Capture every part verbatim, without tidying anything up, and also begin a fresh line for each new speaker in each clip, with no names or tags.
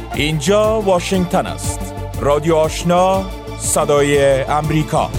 اینجا واشنگتن است. رادیو آشنا، صدای امریکا.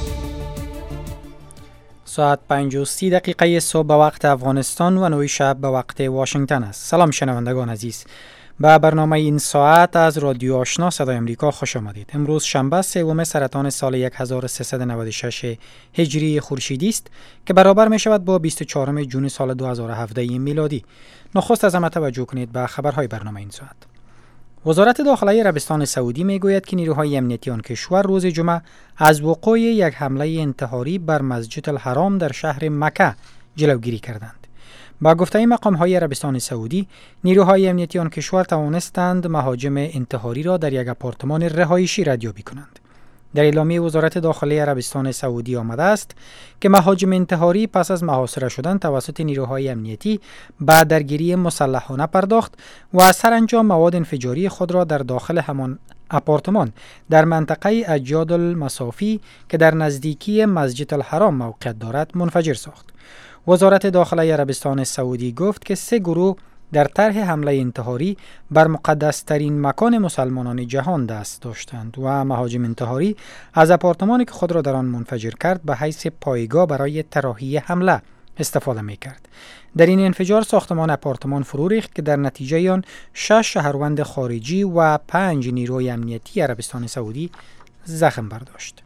ساعت پنج و سی دقیقه صبح به وقت افغانستان و نه شب به وقت واشنگتن است. سلام شنوندگان عزیز. به برنامه این ساعت از رادیو آشنا صدای امریکا خوش آمدید. امروز شنبه سوم سرطان سال هزار و سیصد و نود و شش هجری خورشیدی است که برابر می شود با بیست و چهارم ژوئن سال دو هزار و هفده میلادی. نخست از همه توجه کنید به خبرهای برنامه این ساعت. وزارت داخلی عربستان سعودی می گوید که نیروهای امنیتی آن کشور روز جمعه از وقوع یک حمله انتحاری بر مسجد الحرام در شهر مکه جلوگیری کردند. با گفته مقام‌های عربستان سعودی، نیروهای امنیتی آن کشور توانستند مهاجم انتحاری را در یک آپارتمان رهایشی ردیابی کنند. در اعلامیه وزارت داخلی عربستان سعودی آمده است که مهاجم انتحاری پس از محاصره شدن توسط نیروهای امنیتی به درگیری مسلحانه پرداخت و سرانجام مواد انفجاری خود را در داخل همان آپارتمان در منطقه اجیاد المصافی که در نزدیکی مسجد الحرام موقعیت دارد منفجر ساخت. وزارت داخلی عربستان سعودی گفت که سه گروه در طرح حمله انتحاری بر مقدسترین مکان مسلمانان جهان دست داشتند و مهاجم انتحاری از آپارتمانی که خود را در آن منفجر کرد به حیث پایگاه برای طراحی حمله استفاده می کرد. در این انفجار ساختمان آپارتمان فرو ریخت که در نتیجه آن شش شهروند خارجی و پنج نیروی امنیتی عربستان سعودی زخم برداشت.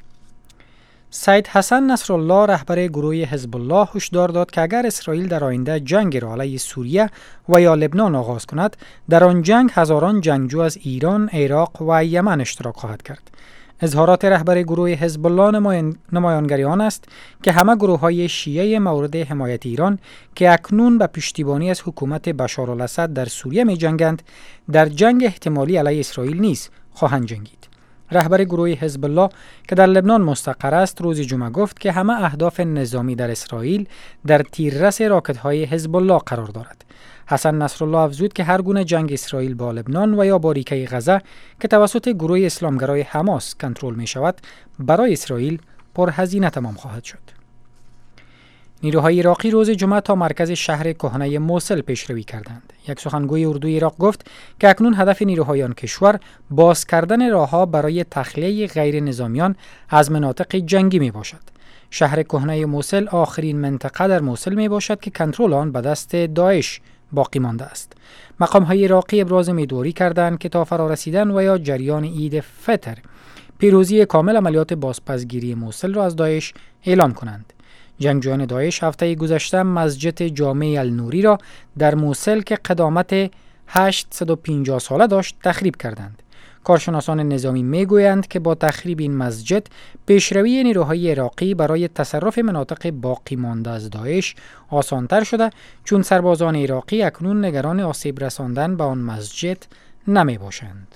سید حسن نصرالله رهبر گروه حزب الله هشدار داد که اگر اسرائیل در آینده جنگ را علیه سوریه و یا لبنان آغاز کند، در آن جنگ هزاران جنگجو از ایران، عراق و یمن اشتراک خواهد کرد. اظهارات رهبر گروه حزب الله نمایانگری آن است که همه گروه‌های شیعه مورد حمایت ایران که اکنون به پشتیبانی از حکومت بشار الاسد در سوریه می‌جنگند، در جنگ احتمالی علیه اسرائیل نیز خواهند جنگید. رهبر گروه حزب الله که در لبنان مستقر است روز جمعه گفت که همه اهداف نظامی در اسرائیل در تیررس راکت‌های حزب الله قرار دارد. حسن نصرالله افزود که هر گونه جنگ اسرائیل با لبنان و یا باریکه غزه که توسط گروه اسلامگرای حماس کنترل می شود برای اسرائیل پرهزینه تمام خواهد شد. نیروهای عراقی روز جمعه تا مرکز شهر کهنه موصل پیشروی کردند. یک سخنگوی اردوی عراق گفت که اکنون هدف نیروهای آن کشور باز کردن راه‌ها برای تخلیه غیر نظامیان از مناطق جنگی می باشد. شهر کهنه موصل آخرین منطقه در موصل می باشد که کنترل آن به دست داعش باقی مانده است. مقام‌های عراقی ابراز امیدواری کردند که تا فرارسیدن و یا جریان عید فطر پیروزی کامل عملیات بازپسگیری موصل را از داعش اعلام کنند. جنگجویان داعش هفته گذشته مسجد جامع النوری را در موصل که قدامت هشتصد و پنجاه ساله داشت تخریب کردند. کارشناسان نظامی میگویند که با تخریب این مسجد پیشروی نیروهای عراقی برای تصرف مناطق باقی مانده از داعش آسانتر شده، چون سربازان عراقی اکنون نگران آسیب رساندن به آن مسجد نمی باشند.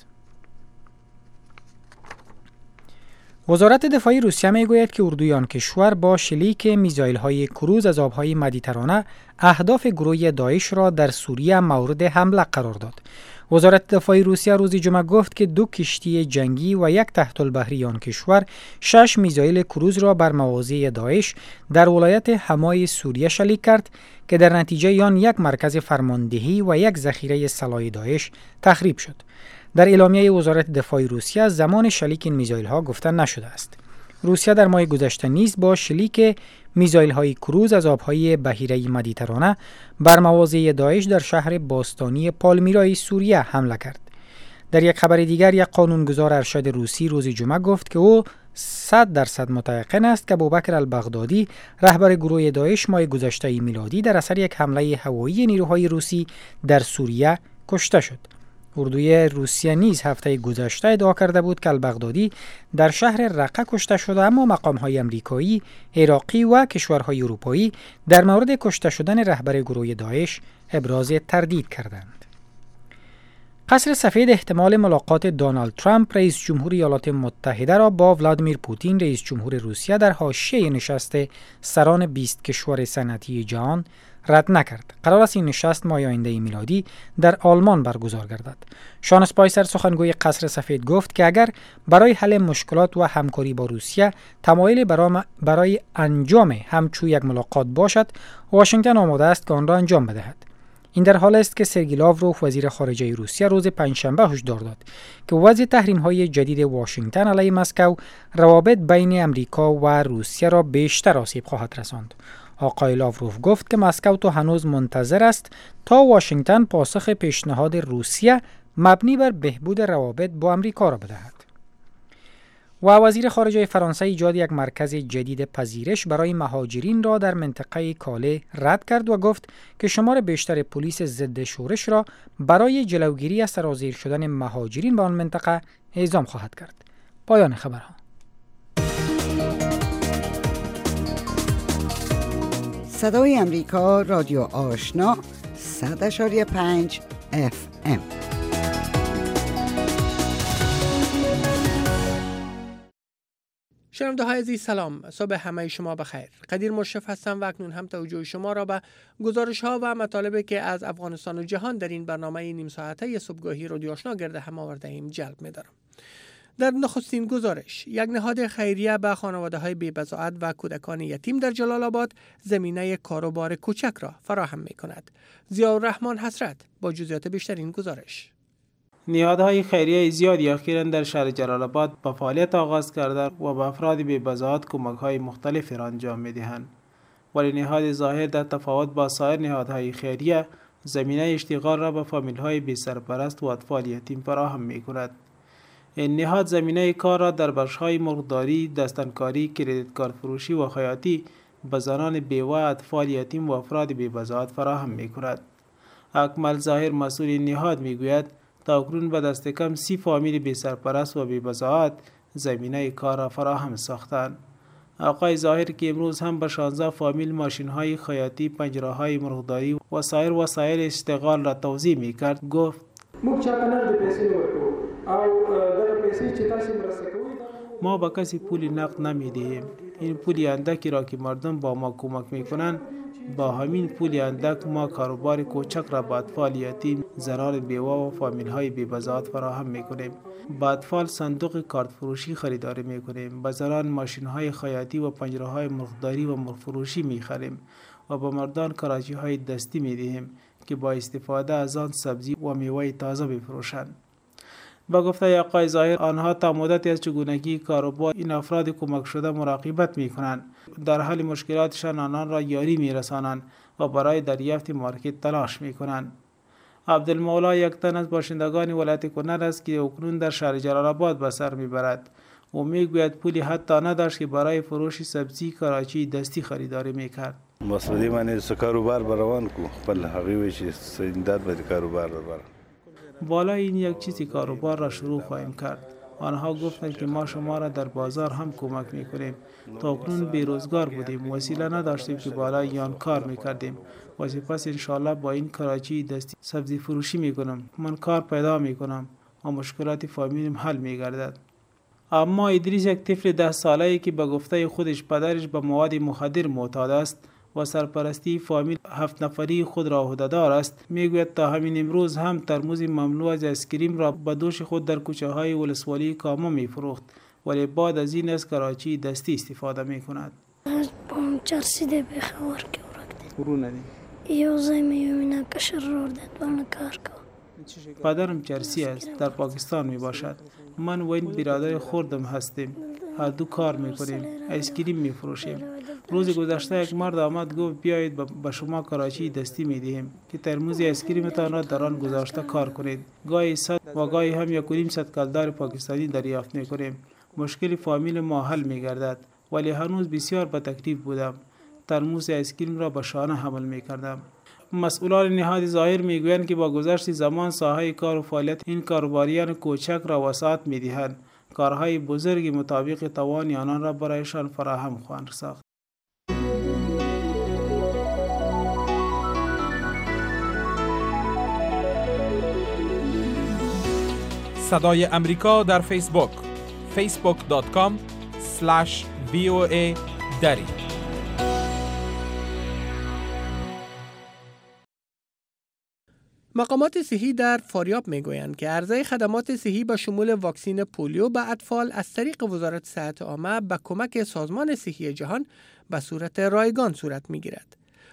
وزارت دفاع روسیه میگوید که اردوی آن کشور با شلیک میزایل‌های کروز از آب‌های مدیترانه اهداف گروه داعش را در سوریه مورد حمله قرار داد. وزارت دفاع روسیه روز جمعه گفت که دو کشتی جنگی و یک تحت البحری آن کشور شش میزایل کروز را بر مواضع داعش در ولایت حمای سوریه شلیک کرد که در نتیجه آن یک مرکز فرماندهی و یک ذخیره سلاح داعش تخریب شد. در اعلامیه وزارت دفاع روسیه زمان شلیک این میزایل ها گفته نشده است. روسیه در ماه گذشته نیز با شلیک میزایل های کروز از آبهای بحیره مدیترانه بر مواضع داعش در شهر باستانی پالمیرای سوریه حمله کرد. در یک خبر دیگر یک قانونگذار ارشد روسی روز جمعه گفت که او صد درصد متيقن است که ابوبکر البغدادی رهبر گروه داعش ماه گذشته میلادی در اثر یک حمله هوایی نیروهای روسی در سوریه کشته شد. اردوی روسیه نیز هفته گذشته ادعا کرده بود که البغدادی در شهر رقه کشته شده، اما مقام‌های آمریکایی، عراقی و کشورهای اروپایی در مورد کشته شدن رهبر گروه داعش ابراز تردید کردند. قصر سفید احتمال ملاقات دونالد ترامپ رئیس جمهور ایالات متحده را با ولادیمیر پوتین رئیس جمهور روسیه در حاشیه نشست سران بیست کشور صنعتی جهان رد نکرد. قرار است این نشست ماه آینده میلادی در آلمان برگزار گردد. شان اسپایسر سخنگوی قصر سفید گفت که اگر برای حل مشکلات و همکاری با روسیه تمایل برای انجام همچو یک ملاقات باشد، واشنگتن آماده است که آن را انجام بدهد. این در حال است که سرگئی لاوروف وزیر خارجه روسیه روز پنجشنبه هشدار داد که وضع تحریم‌های جدید واشنگتن علیه مسکو روابط بین امریکا و روسیه را بیشتر آسیب خواهد رساند. آقای لاوروف گفت که مسکو تا هنوز منتظر است تا واشنگتن پاسخ پیشنهاد روسیه مبنی بر بهبود روابط با امریکا را بدهد. و وزیر خارجه فرانسه ایجاد یک مرکز جدید پذیرش برای مهاجرین را در منطقه کاله رد کرد و گفت که شمار بیشتر پلیس ضد شورش را برای جلوگیری از سرازیر شدن مهاجرین به آن منطقه اعزام خواهد کرد. پایان خبرها.
صدای امریکا، رادیو آشنا، صد اشاری پنج اف ام.
شنونده های عزیز سلام، صبح همه شما بخیر. قدیر مشرف هستم و اکنون هم توجه شما را به گزارش ها و مطالبی که از افغانستان و جهان در این برنامه نیم ساعته صبحگاهی رادیو آشنا گرد هم آورده ایم جلب می دارم. در نخستین گزارش، یک نهاد خیریه به خانواده های بی‌بضاعت و کودکان یتیم در جلال آباد زمینه کاروبار کوچک را فراهم می کند. ضیاءالرحمن حسرت با جزئیات بیشتر این گزارش.
نهادهای خیریه زیادی اخیراً در شهر جلال آباد با فعالیت آغاز کرده و به افراد بی‌بضاعت کمک‌های مختلفی را انجام می‌دهند. ولی نهاد ظاهر در تفاوت با سایر نهادهای خیریه زمینه اشتغال را به فامیل‌های بی‌سرپرست و اطفال یتیم فراهم می‌کند. این نهاد زمینه کار را در بخش‌های مرغداری، دستنکاری، کریدیت کارت فروشی و خیاطی به زنان بیوه، اطفال یتیم و افراد بی‌بضاعت فراهم می‌کند. اکمل ظاهر مسئول این نهاد می‌گوید تا اکنون به دست کم سی فامیل بی سرپرست و بی بضاعت زمینه کار را فراهم ساختند. آقای ظاهر که امروز هم به شانزده فامیل ماشین‌های خیاطی، پنجره‌های مرغداری و سایر وسایل اشتغال را توزیع می‌کرد گفت: ما به کسی پول نقد نمی‌دهیم. این پول اندکی را که مردم با ما کمک می‌کنند، با همین پول اندک ما کاروبار کوچک را به اطفال یتیم، زنان بیوه و فامیل‌های بی‌بضاعت فراهم می‌کنیم. با اطفال صندوق کارت فروشی خریداری می‌کنیم، با زنان ماشین‌های خیاطی و پنجره‌های مرغداری و مرغ فروشی می‌خریم و با مردان کراچی‌های دستی می‌دهیم که با استفاده از آن سبزی و میوه تازه بفروشند. با گفته آقای ظاهر، آنها تا مدتی از چگونگی کاروبار این افراد کمک شده مراقبت می‌کنند. در حل مشکلاتشان آنان را یاری می‌رسانند و برای دریافت مارکت تلاش می‌کنند. عبدالمولا یک تن از باشندگان ولایت کنر است که اکنون در شهر جلال آباد به سر می‌برد و می‌گوید پولی حتی نداشت که برای فروش سبزی کراچی دستی خریداری می‌کرد.
مسئولی من از کاروبار بروان کو بل حقیقی چیز سینداد به کاروبار ببرم.
بالا این یک چیزی کاروبار را شروع خواهیم کرد. آنها گفتند که ما شما را در بازار هم کمک میکنیم. تا اکنون بیروزگار بودیم، وسیله نداشتیم که بالای یان کار میکردیم و سپس انشالله با این کراچی دستی سبزی فروشی میکنم. من کار پیدا میکنم و مشکلات فامیلیم حل میگردد. اما ادریس یک طفل ده ساله‌ای که به گفته خودش پدرش به مواد مخدر معتاد است و سرپرستی فامیل هفت نفری خود را عهده‌دار است، میگوید تا همین امروز هم ترموز مملو از اسکریم را به دوش خود در کوچه های ولسوالی کاما میفروخت، ولی بعد از این از کراچی دستی استفاده میکند.
بام چرسیده به خبر که ورکده
برو ندی
یو زمین یومینا کشر رو داد وانا کار کو.
پدرم چرسی است، در پاکستان می باشد. من و این برادر خوردم هستیم، هر دو کار میکنیم، اسکریم میفروشیم. روز گذشته یک مرد آمد گفت بیایید به شما کراچی دستی میدهیم که ترموز اسکریمتان را در آن گذاشته کار کنید. گاهی صد و گاهی هم یک و نیم صد کلدار پاکستانی دریافت میکنیم. مشکل فامیل ما حل میگردد، ولی هنوز بسیار به تکلیف بودم. ترموز اسکریم را به شانه حمل میکردم. مسئولان نهاد ظاهر میگویند که با گذشت زمان ساحه کار و فعالیت این کاروباریان کوچک را وسعت میدهند. کارهای بزرگی مطابق توان آنان را برایشان فراهم خواهند ساخت.
صدای امریکا در فیسبوک فیسبوک دات کام اسلش وی او ای دری.
مقامات صحی در فاریاب میگویند که عرضه خدمات صحی به شمول واکسین پولیو به اطفال از طریق وزارت صحت عامه به کمک سازمان صحی جهان به صورت رایگان صورت میگیرد.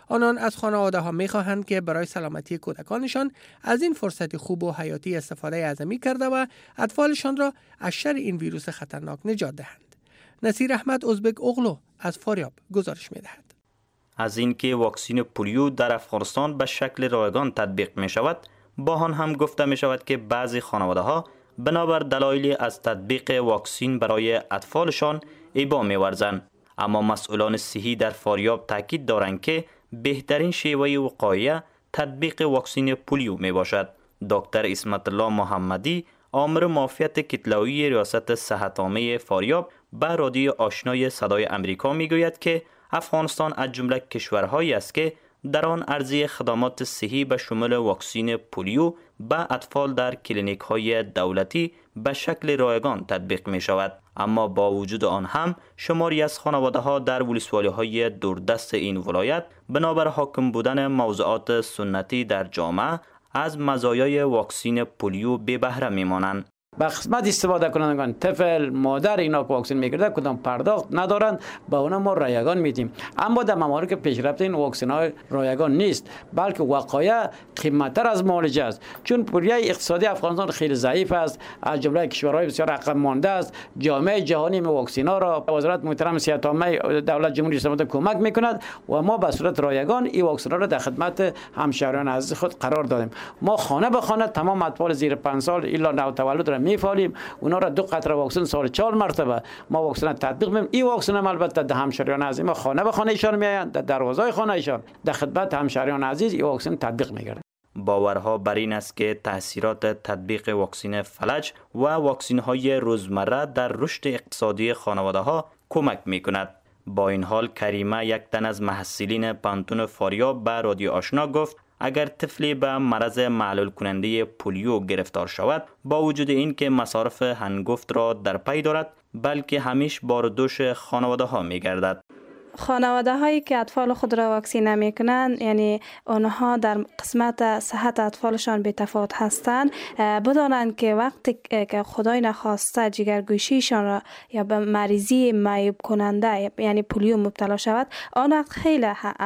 آنان از خانواده ها می خواهند که برای سلامتی کودکانشان از این فرصت خوب و حیاتی استفاده اعظمی کرده و اطفالشان را از شر این ویروس خطرناک نجات دهند. نصیر احمد ازبک اغلو از فاریاب گزارش می دهد.
از اینکه واکسن پولیو در افغانستان به شکل رایگان تطبیق می شود، با آن هم گفته می شود که بعضی خانواده ها بنابر دلایلی از تطبیق واکسن برای اطفالشان ابا می ورزند. اما مسئولان صحی در فاریاب تاکید دارند که بهترین شیوه وقایه تطبیق واکسن پولیو می باشد. دکتر اسمت الله محمدی، آمر معافیت کتلوی ریاست صحت عامه فاریاب، به رادیو آشنای صدای امریکا می گوید که افغانستان از جمله کشورهایی است که در آن عرضه خدمات صحی به شمول واکسن پولیو به اطفال در کلینیک های دولتی به شکل رایگان تطبیق می شود. اما با وجود آن هم شماری از خانواده ها در ولسوالی های دوردست این ولایت بنابر حاکم بودن موضوعات سنتی در جامعه از مزایای واکسن پولیو بی بهره می مانند.
به قسمت استفاده کنندگان طفل مادر اینا که واکسن میگیرد کدام پرداخت ندارند، به اونا ما رایگان میدیم. اما در ممالک پیشرفته این واکسن های رایگان نیست، بلکه وقایع قیمتتر از معالجه است. چون پولیه اقتصادی افغانستان خیلی ضعیف است، از جمله کشورهای بسیار عقب مانده است. جامعه جهانی می واکسن ها را وزارت محترم صحت عامه دولت جمهوری اسلامی کمک میکند و ما به صورت رایگان این واکسن ها را در خدمت همشهریان عزیز خود قرار دادیم. ما خانه به خانه تمام اطفال زیر پنج سال الا نو تولد را میفالیم، اونا را دو قطره واکسن سال چهار مرتبه ما واکسن تطبیق میدیم. این واکسن هم البته در همشهریان عزیز ما خانه به خانه ایشان میآیند، در دروازه خانه ایشان در خدمت همشهریان عزیز این واکسن تطبیق میگردد.
باورها بر این است که تاثیرات تطبیق واکسن فلج و واکسن های روزمره در رشد اقتصادی خانواده ها کمک میکند. با این حال کریمه، یک تن از محصلین پانتون فاریاب، به رادیو آشنا گفت اگر طفلی به مرض معلول کننده پولیو گرفتار شود، با وجود این که مصارف هنگفت را در پی دارد، بلکه همیشه بار دوش خانواده ها می گردد.
خانواده هایی که اطفال خود را واکسینه می کنند، یعنی آنها در قسمت صحت اطفالشان بی تفاوت هستند، بدانند که وقتی که خدای نخواسته جگرگوشیشان را یا به مریضی معیوب کننده یعنی پولیو مبتلا شود، آن وقت خیلی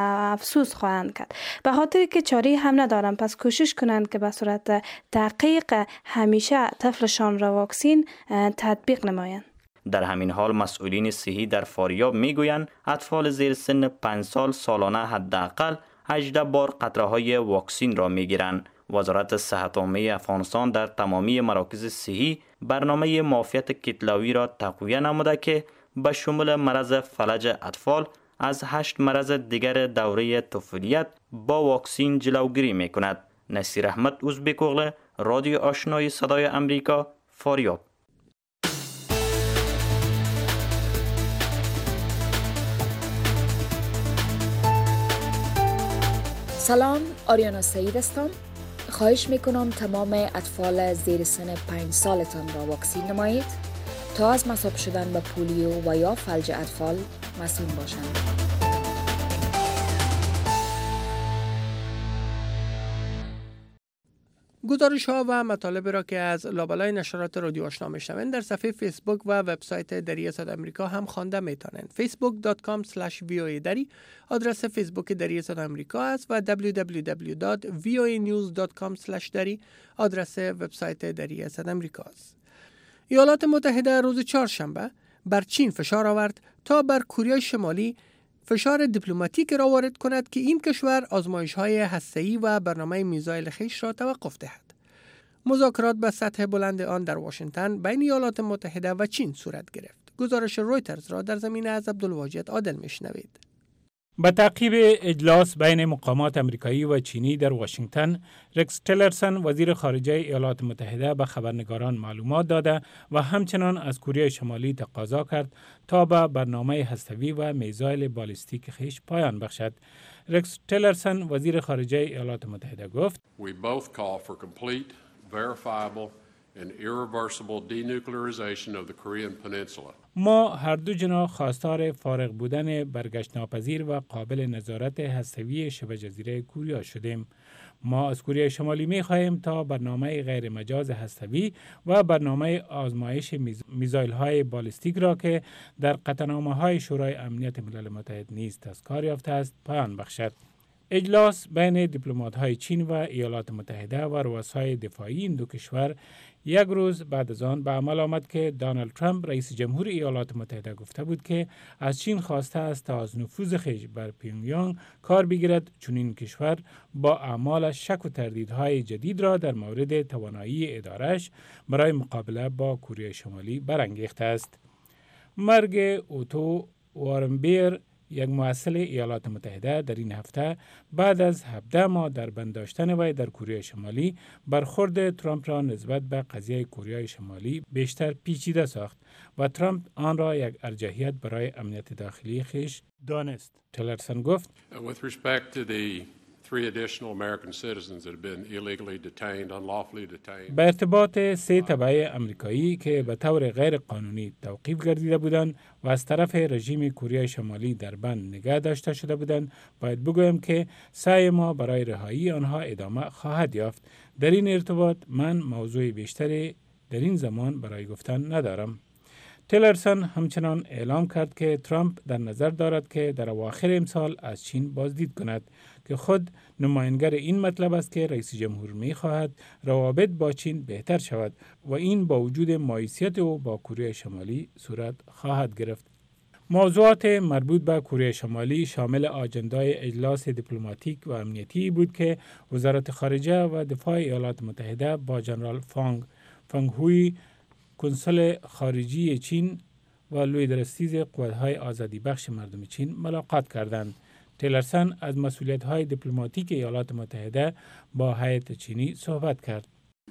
افسوس خواهند کرد. به خاطر که چاره هم ندارند، پس کوشش کنند که به صورت دقیق همیشه طفلشان را واکسین تطبیق نمایند.
در همین حال مسئولین صحی در فاریاب میگویند اطفال زیر سن پنج سال سالانه حداقل هجده بار قطره های واکسن را میگیرند. وزارت صحت عامه افغانستان در تمامی مراکز صحی برنامه معافیت کتلوی را تقویه نموده که به شمول مرض فلج اطفال از هشت مرض دیگر دوره طفولیت با واکسن جلوگیری میکند. نصیر احمد ازبک اغلو، رادیو آشنای صدای امریکا، فاریاب.
سلام، آریانا سعید هستم. خواهش میکنم تمام اطفال زیر سن پنج سالتان را واکسین نمایید تا از مصاب شدن به پولیو و یا فلج اطفال مسئول باشند.
گزارش ها و مطالب را که از لابلای نشرات رادیو آشنا میشنوند در صفحه فیسبوک و وبسایت دری صدای آمریکا هم خوانده میتونند. فیسبوک دات کام اسلش وی او ای دری آدرس فیسبوک دری صدای آمریکا است و دبلیو دبلیو دبلیو دات وی او ای نیوز دات کام اسلش دری آدرس وبسایت دری صدای آمریکا است. ایالات متحده روز چهارشنبه بر چین فشار آورد تا بر کره شمالی فشار دیپلماتیک را وارد کند که این کشور آزمایش‌های هسته‌ای و برنامه میزایل خویش را توقف دهد. مذاکرات به سطح بلند آن در واشنگتن بین ایالات متحده و چین صورت گرفت. گزارش رویترز را در زمینه از عبدالواجد عادل میشنوید.
با تعقیب اجلاس بین مقامات امریکایی و چینی در واشنگتن، رکس تیلرسن وزیر خارجه ایالات متحده به خبرنگاران معلومات داده و همچنان از کره شمالی تقاضا کرد تا به برنامه هسته‌ای و میزایل بالستیک خویش پایان بخشد. رکس تیلرسن وزیر خارجه ایالات متحده گفت:
We both call for complete, verifiable and irreversible denuclearization of the Korean Peninsula.
ما هر دو جنا خواستار فارغ بودن برگشت ناپذیر و قابل نظارت هسته‌ای شبه جزیره کوریا شدیم. ما از کره شمالی می خواهیم تا برنامه غیر مجاز هسته‌ای و برنامه آزمایش میزایل های بالستیک را که در قطعنامه های شورای امنیت ملل متحد نیز تذکار یافته است پایان بخشد. اجلاس بین دیپلمات‌های چین و ایالات متحده و رؤسای دفاعی این دو کشور یک روز بعد از آن به عمل آمد که دونالد ترامپ رئیس جمهور ایالات متحده گفته بود که از چین خواسته است تا از نفوذ خویش بر پیونگیانگ کار بگیرد، چون این کشور با اعمالش شک و تردیدهای جدید را در مورد توانایی ادارش برای مقابله با کره شمالی برانگیخته است. مرگ اوتو وارنبیر، یک ممثل ایالات متحده، در این هفته بعد از هفده ماه در بند داشتن وی در کره شمالی برخورد ترامپ را نسبت به قضیه کره شمالی بیشتر پیچیده ساخت و ترامپ آن را یک ارجحیت برای امنیت داخلی خیش دانست. تلرسن گفت
With respect to the three additional American citizens that have been illegally detained, unlawfully detained.
به ارتباط سه تبع امریکایی که به طور غیر قانونی توقیف گردیده بودند و از طرف رژیم کره شمالی در بند نگه داشته شده بودند، باید بگویم که سعی ما برای رهایی آنها ادامه خواهد یافت. در این ارتباط من موضوع بیشتری در این زمان برای گفتن ندارم. تیلرسن همچنان اعلام کرد که ترامپ در نظر دارد که در اواخر امسال از چین بازدید کند که خود نماینگر این مطلب است که رئیس جمهور می خواهد روابط با چین بهتر شود و این با وجود مایوسیت او با کره شمالی صورت خواهد گرفت. موضوعات مربوط به کره شمالی شامل آجندای اجلاس دیپلماتیک و امنیتی بود که وزارت خارجه و دفاع ایالات متحده با جنرال فانگ فانگهوی، کنسول خارجی چین و لوی درستیز قوات‌های آزادی بخش مردم چین ملاقات کردند. تیلرسن از مسئولیت‌های دیپلماتیک ایالات متحده با هیئت چینی صحبت کرد.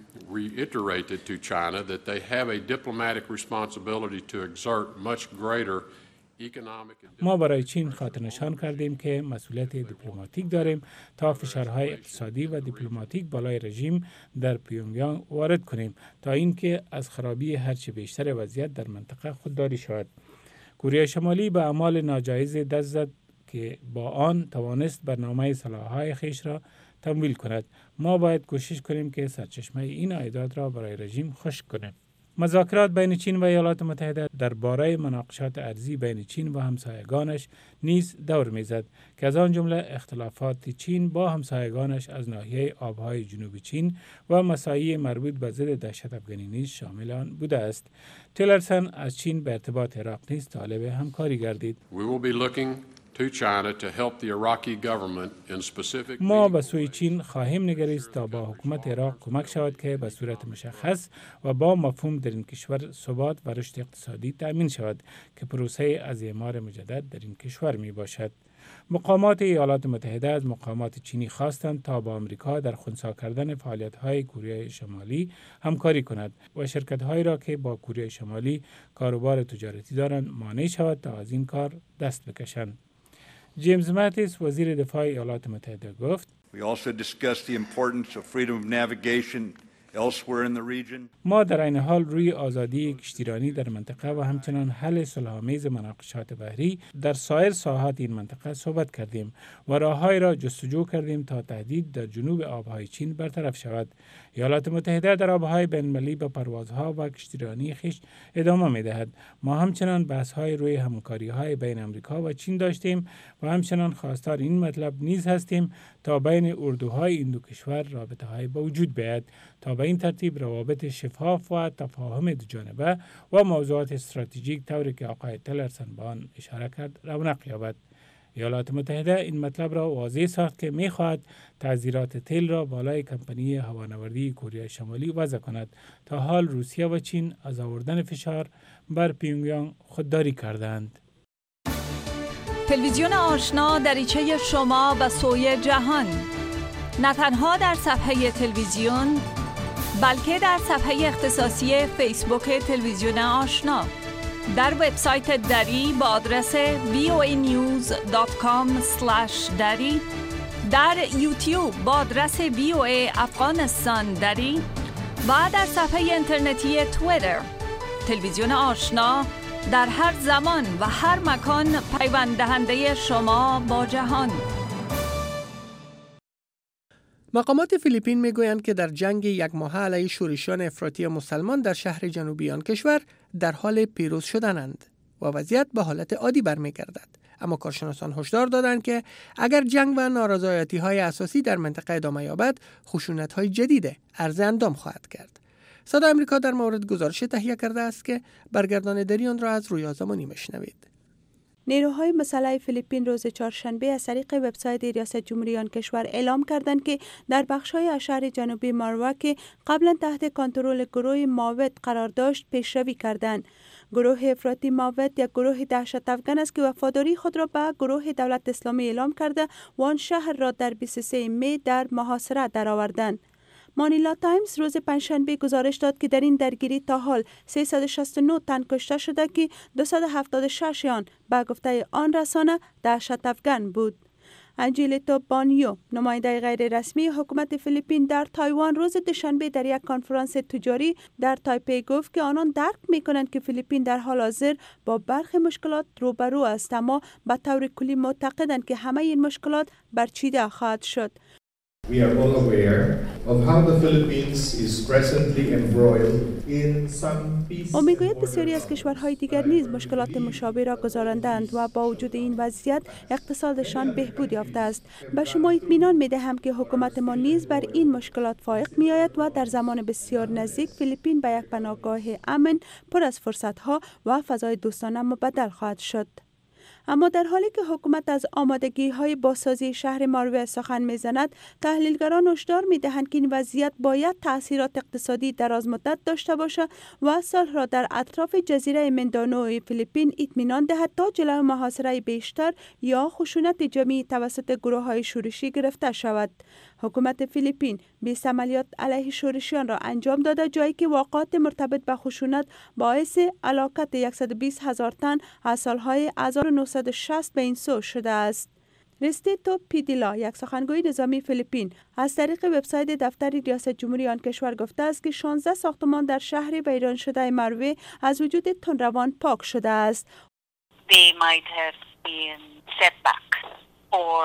Reiterated to China that they have a diplomatic responsibility to exert much greater economic and
ما برای چین خاطر نشان کردیم که مسئولیت دیپلماتیک داریم تا فشارهای اقتصادی و دیپلماتیک بالای رژیم در پیونگیانگ وارد کنیم تا اینکه از خرابی هرچه بیشتر وضعیت در منطقه خودداری شود. کره شمالی به اعمال ناجایز دست زد که با آن توانست برنامه سلاح‌های خیش را تمویل کند. ما باید کوشش کنیم که سرچشمه این عایدات را برای رژیم خشک کنیم. مذاکرات بین چین و ایالات متحده درباره مناقشات ارضی بین چین و همسایگانش نیز دور میزد که از آن جمله اختلافات چین با همسایگانش از ناحیه آبهای جنوب چین و مسائل مربوط به ضد دهشت افغانی نیز شامل آن بوده است. تیلرسن از چین به ارتباط عراق نیز طالب همکاری گردید.
We will be looking to China to help the Iraqi government in specific
ما به سوی چین خواهیم نگریست تا با حکومت عراق کمک شود که به صورت مشخص و با مفهوم در این کشور ثبات و رشد اقتصادی تأمین شود که پروسه از اعمار مجدد در این کشور می باشد. مقامات ایالات متحده از مقامات چینی خواستند تا با آمریکا در خنثی کردن فعالیت‌های کره شمالی همکاری کند و شرکت‌هایی را که با کره شمالی کاروبار تجارتی دارند مانع شود تا از این کار دست بکشند. جیمز ماتیس، وزیر دفاع ایالات متحده، گفت
We also discussed the importance of freedom of navigation elsewhere in the region.
ما در این حال روی آزادی کشتیرانی در منطقه و همچنان حل صلح‌آمیز مناقشات بحری در سایر ساحات این منطقه صحبت کردیم و راه‌هایی را جستجو کردیم تا تهدید در جنوب آبهای چین برطرف شود. ایالات متحده در آبهای بین‌المللی به پروازها و کشتیرانی خویش ادامه می‌دهد. ما همچنان بحث‌های روی همکاری‌های بین آمریکا و چین داشتیم و همچنان خواستار این مطلب نیز هستیم تا بین اردوهای این دو کشور رابطه‌های به وجود بیاید تا به این ترتیب روابط شفاف و تفاهم دوجانبه و موضوعات استراتژیک طوری که آقای تیلرسن به آن اشاره کرد رونق یابد. ایالات متحده این مطلب را واضح ساخت که می‌خواهد تعزیرات تیل را بالای کمپانی هوانوردی کره شمالی وضع کند. تا حال روسیه و چین از آوردن فشار بر پیونگیانگ خودداری کردند.
تلویزیون آشنا دریچه شما به سوی جهان، نه تنها در صفحه تلویزیون بلکه در صفحه اختصاصی فیسبوک تلویزیون آشنا، در وبسایت دری با آدرس وی او ای نیوز دات کام اسلش دری، در یوتیوب با آدرس وی او ای افغانستان دری و در صفحه اینترنتی توییتر. تلویزیون آشنا در هر زمان و هر مکان پیوند دهنده شما با جهان.
مقامات فیلیپین میگویند که در جنگ یک ماهه علیه شورشیان افراطی مسلمان در شهر جنوبی آن کشور در حال پیروز شدنند و وضعیت به حالت عادی برمیگردد. اما کارشناسان هشدار دادند که اگر جنگ و نارضایتی‌های اساسی در منطقه ادامه یابد، خشونت‌های جدید عرض اندام خواهد کرد. صدای آمریکا در مورد گزارش تهیه کرده است که برگرداندگی آن را از رویا زمانی میشنوید.
نیروهای مسلح فیلیپین روز چهارشنبه از طریق وبسایت ریاست جمهوری آن کشور اعلام کردند که در بخش‌های از شهر جنوبی ماروا که قبلا تحت کنترل گروه ماوت قرار داشت پیشروی کردند. گروه افراطی ماوت یک گروه دهشت افکن است که وفاداری خود را به گروه دولت اسلامی اعلام کرده و آن شهر را در بیست و سوم می در محاصره درآوردند. مانیلا تایمز روز پنجشنبه گزارش داد که در این درگیری تا حال سیصد و شصت و نه تن کشته شده که دویست و هفتاد و شش آن به گفته آن رسانه دهشت افکن بود. انجیلیتو بانیو، نماینده غیر رسمی حکومت فیلیپین در تایوان، روز دوشنبه در یک کنفرانس تجاری در تایپی گفت که آنان درک می‌کنند که فیلیپین در حال حاضر با برخی مشکلات روبرو است، اما به طور کلی معتقدند که همه این مشکلات برچیده خواهد شد.
We are all aware of how the Philippines is presently embroiled in some peace.
او میگوید بسیاری از کشورهای دیگر نیز مشکلات مشابه را گزارندند و با وجود این وضعیت اقتصادشان بهبود یافته است. به شما اطمینان میدهم که حکومت ما نیز بر این مشکلات فائق میآید و در زمان بسیار نزدیک فیلیپین به یک پناهگاه امن پر از فرصتها و فضای دوستانه مبدل خواهد شد. اما در حالی که حکومت از آمادگی های بازسازی شهر ماروه سخن میزند، تحلیلگران هشدار میدهند که این وضعیت باید تاثیرات اقتصادی دراز مدت داشته باشد و صلح را در اطراف جزیره مندانو فیلیپین اطمینان دهد تا جلوی محاصره بیشتر یا خشونت جمعی توسط گروه های شورشی گرفته شود. حکومت فیلیپین بیست عملیات علیه شورشیان را انجام داده، جایی که واقعات مرتبط به خشونت باعث هلاکت صد و بیست هزار تن از سالهای هزار و نهصد و شصت به این سو شده است. ریستیتو پیدیلا، یک سخنگوی نظامی فیلیپین، از طریق وبسایت دفتر ریاست جمهوری آن کشور گفته است که شانزده ساختمان در شهر ویران شده ماروه از وجود تندروان پاک شده است.
They might have been set back or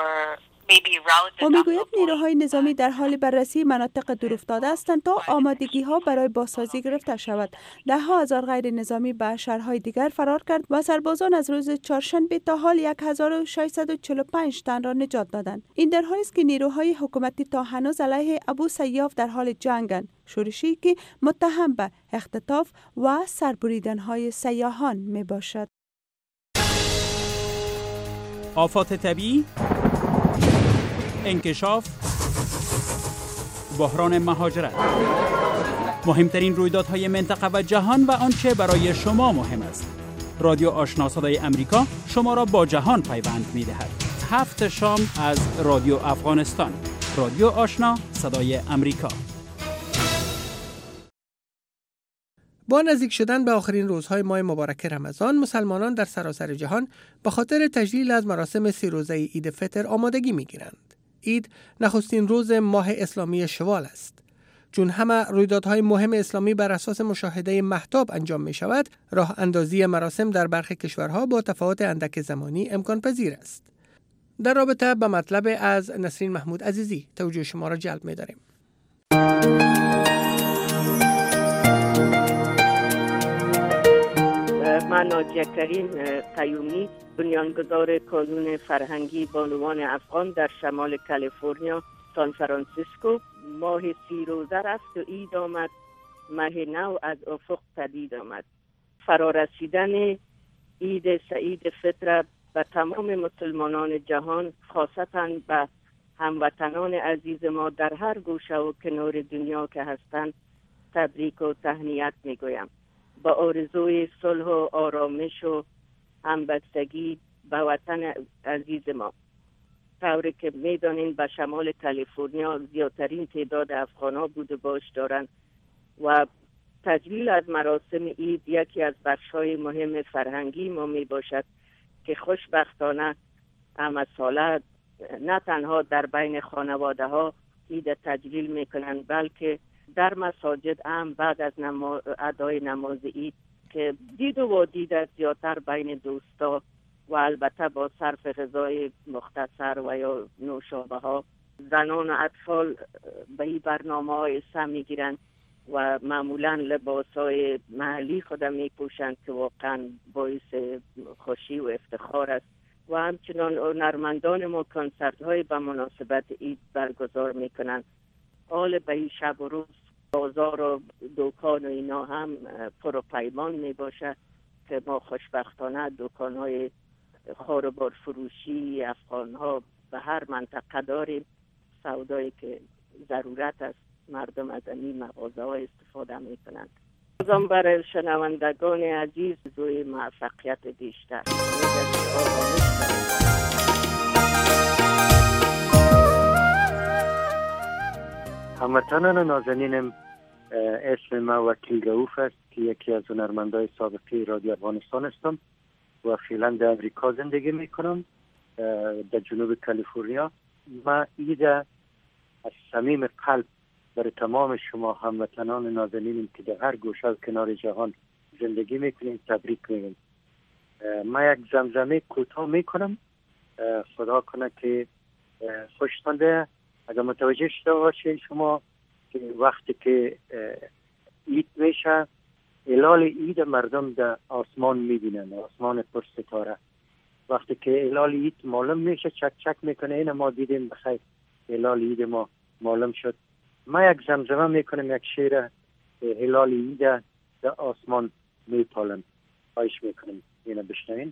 او میگوید نیروهای نظامی در حال بررسی مناطق دورافتاده هستند تا آمادگی ها برای بازسازی گرفته شود. ده ها هزار غیر نظامی به شهرهای دیگر فرار کرد و سربازان از روز چهارشنبه تا حال شصت و ششصد و چهل و پنج تن را نجات دادند. این در حالی است که نیروهای حکومتی تا هنوز علیه ابو سیاف در حال جنگند، شورشی که متهم به اختطاف و سربریدن های سیاحان می باشد.
آفات طبیعی، انکشاف، بحران مهاجرت، مهمترین رویدادهای منطقه و جهان و آنچه برای شما مهم است. رادیو آشنا صدای امریکا شما را با جهان پیوند می‌دهد. هفت شام از رادیو افغانستان. رادیو آشنا صدای امریکا.
با نزدیک شدن به آخرین روزهای ماه مبارک رمضان، مسلمانان در سراسر جهان به خاطر تجلیل از مراسم سی روزه عید فطر آمادگی می‌گیرند. عید نخستین روز ماه اسلامی شوال است. چون همه رویدادهای مهم اسلامی بر اساس مشاهده مهتاب انجام می شود، راه اندازی مراسم در برخی کشورها با تفاوت اندک زمانی امکان پذیر است. در رابطه با مطلب از نسرین محمود عزیزی توجه شما را جلب می داریم.
من ناجیه کریم قیومی، بنیانگذار کانون فرهنگی بانوان افغان در شمال کالیفرنیا، سان فرانسیسکو. ماه سی روزه رفت و عید آمد، ماه نو از افق پدید آمد. فرارسیدن عید سعید فطر به تمام مسلمانان جهان، خاصتاً به هموطنان عزیز ما در هر گوشه و کنار دنیا که هستند، تبریک و تهنیت میگویم. با آرزوی صلح و آرامش و همبستگی به وطن عزیز ما. طوری که میدانین به شمال کالیفرنیا زیادترین تعداد افغان‌ها بود باش دارند و تجلیل از مراسم عید یکی از بخش‌های مهم فرهنگی ما می باشد که خوشبختانه همه ساله نه تنها در بین خانواده ها عید تجلیل میکنند، بلکه در مساجد هم بعد از نما... ادای نماز عید که دید و وادید زیادتر بین دوستا و البته با صرف غذای مختصر و یا نوشابه ها، زنان و اطفال به این برنامه های سهم میگیرند و معمولا لباس های محلی خود می پوشند که واقعا باعث خوشی و افتخار است و همچنان هنرمندان ما کنسرت های به مناسبت عید برگزار میکنند. حال به این شب و روز بازار و دکان و اینا هم پر و پیمان می باشه که ما خوشبختانه دکان های خاربار فروشی افغان ها به هر منطقه داریم. سودایی که ضرورت است مردم از این مغازه ها استفاده می کنند. بازم برای شنوندگان عزیز زوی موفقیت بیشتر.
هموطنان نازنینم، اسم ما وکیل رؤوف است که یکی از هنرمندای سابقه رادیو افغانستان هستم و فعلا در امریکا زندگی میکنم، در جنوب کالیفرنیا. ما عید از صمیم قلب برای تمام شما هموطنان نازنینم که در هر گوشه و کنار جهان زندگی میکنیم تبریک میگم. ما یک زمزمه کوتاه میکنم، خدا کنه که خوشتان بیاید. اگر متوجه شده باشید شما که وقتی که عید میشه هلال عید مردم در آسمان میبینن، آسمان پر ستاره. وقتی که هلال عید معلوم میشه چک چک میکنه، این ما دیدیم بخیر هلال عید ما معلوم شد. ما یک زمزمه میکنم، یک شعر هلال عید در آسمان میپالم. خواهش میکنم اینو بشنوین.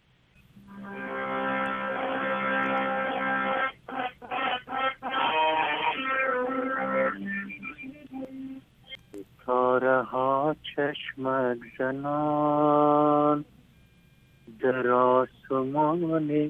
ستاره ها چشمک زنان در آسمان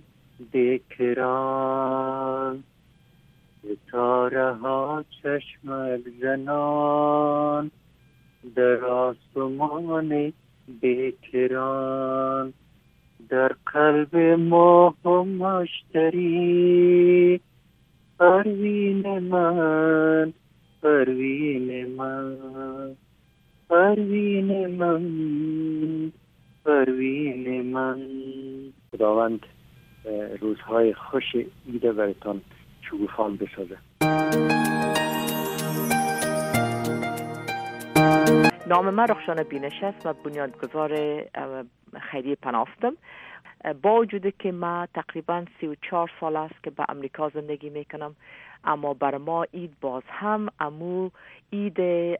بیکران، ستاره ها چشمک زنان در آسمان بیکران، در قلب ما مشتری پروین من، پروین من، پروین من، پروین من. خداوند روزهای خوش عید براتان شگوفان بسازه.
نام من رخشان بینش است و بنیانگذار خیریه پناهفتم. با وجود که ما تقریبا سی و چهار سال است که به امریکا زندگی میکنم، اما بر ما عید باز هم امو عید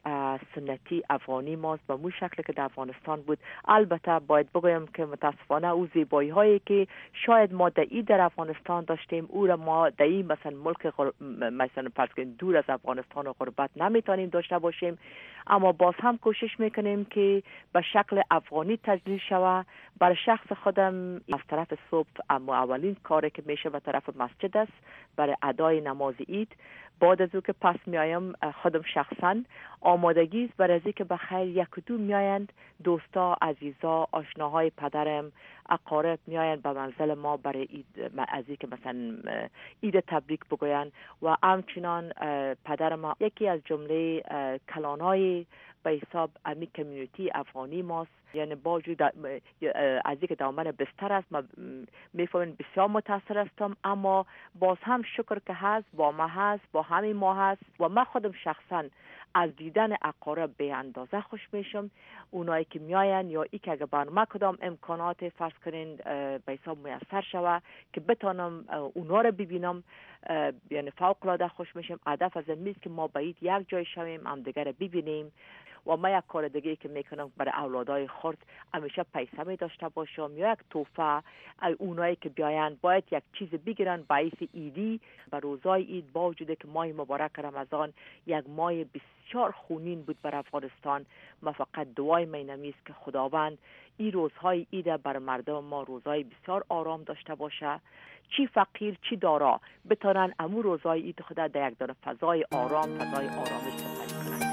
سنتی افغانی ماست به مو شکل که در افغانستان بود. البته باید بگویم که متاسفانه او زیبایی هایی که شاید ما در عید در افغانستان داشتیم او را ما در این مثلا ملک غر... مثلا فرض کنید دور از افغانستان و غربت نمیتونیم داشته باشیم، اما باز هم کوشش میکنیم که به شکل افغانی تجلیل شوه. برای شخص خودم از طرف صبح اما اولین کاری که میشه به طرف مسجد است برای ادای نماز عید. بعد از او که پس میایم خودم شخصا آمادگی است برای از اینکه بخیر یک دو میایند دوستا، عزیزا، آشناهای پدرم، اقارب میایند به منزل ما برای عید، از اینکه مثلا عید تبریک بگویند. و همچنان پدر ما یکی از جمله کلانای به حساب امی کمیونیتی افغانی ماست، یعنی با وجود از اینکه دامن بستر است ما میفهمیم بسیار متاثر هستم، اما باز هم شکر که هست با ما هست، با همین ما هست. و من خودم شخصا از دیدن اقارب به اندازه خوش میشم. اونایی که میاین یا ای که اگر برنامه کدام امکانات فرض کنین به حساب میسر شوه که بتانم اونا رو ببینم، یعنی فوق العاده خوش میشم. هدف از این نیست که ما باید یک جای شویم هم دیگر ببینیم. و ما یک کار دیگه که میکنم برای اولادای خرد همیشه پیسه داشته باشم یا یک توفه. اونایی که بیاین باید یک چیز بگیرن باعث ایدی به روزای عید. با وجود که ماه مبارک رمضان یک ماه بسیار خونین بود بر افغانستان، ما فقط دعای مینمی است که خداوند این روزهای عید بر مردم ما روزهای بسیار آرام داشته باشه. چی فقیر چی دارا بتونن امو روزهای عید خدا در یک دانه فضای آرام، فضای آرامش سپری کنن.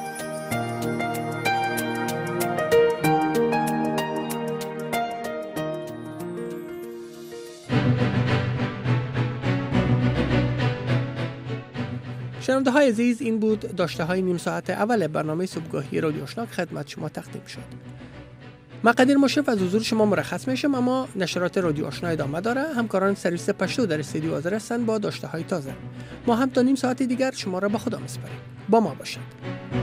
شنونده های عزیز، این بود داشته های نیم ساعت اول برنامه صبحگاهی رادیو آشنا خدمت شما تقدیم شد. من قدیر مشرف از حضور شما مرخص میشم، اما نشرات رادیو آشنا ادامه داره. همکاران سرویس پشتو در استودیو حاضر هستند با داشته های تازه. ما هم تا نیم ساعت دیگر شما را به خدا میسپاریم. با ما باشید.